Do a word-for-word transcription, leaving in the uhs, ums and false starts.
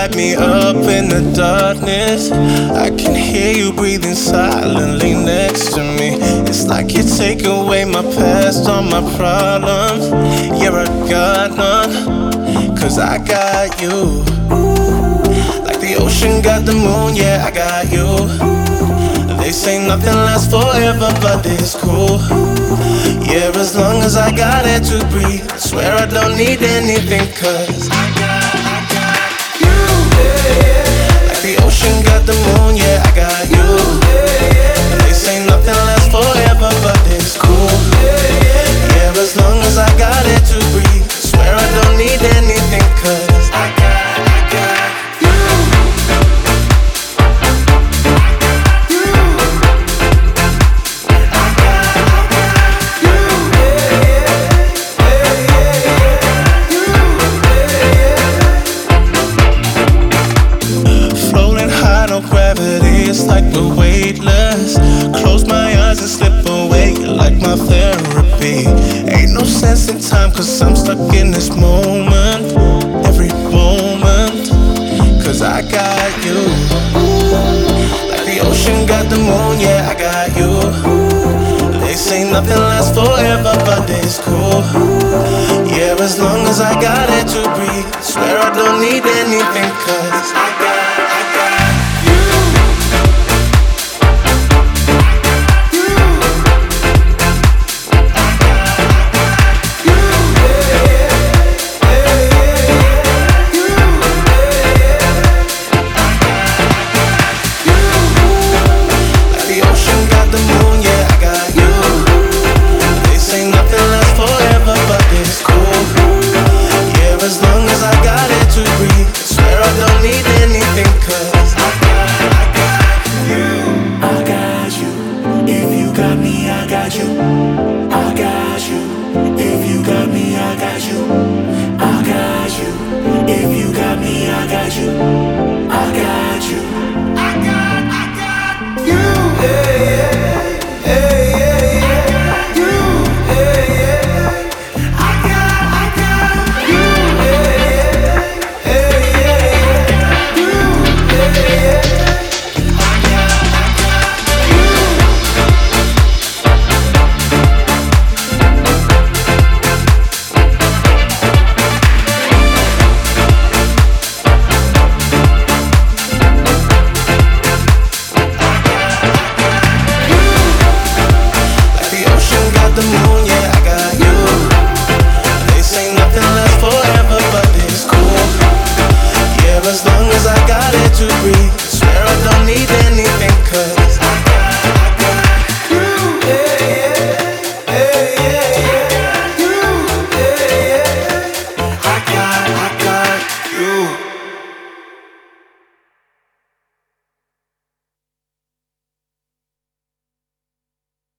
light me up in the darkness. I can hear you breathing silently next to me. It's like you take away my past, all my problems. Yeah, I got none, cause I got you. Like the ocean got the moon, yeah, I got you. They say nothing lasts forever, but it's cool. Yeah, as long as I got air to breathe, I swear I don't need anything, cause I got, I got you. Like the ocean got the moon, yeah, I got you. They say nothing lasts forever, but it's cool. Yeah, as long as I got air to breathe, I swear I don't need anything, cause I got, I got you. Gravity, it's like we're weightless. Close my eyes and slip away like my therapy. Ain't no sense in time, cause I'm stuck in this moment. Every moment, cause I got you. Like the ocean got the moon, yeah, I got you. They say nothing lasts forever, but it's cool. Yeah, as long as I got it to breathe, I swear I don't need anything, cause I got, I got I got you. I got, I got you. Yeah, yeah.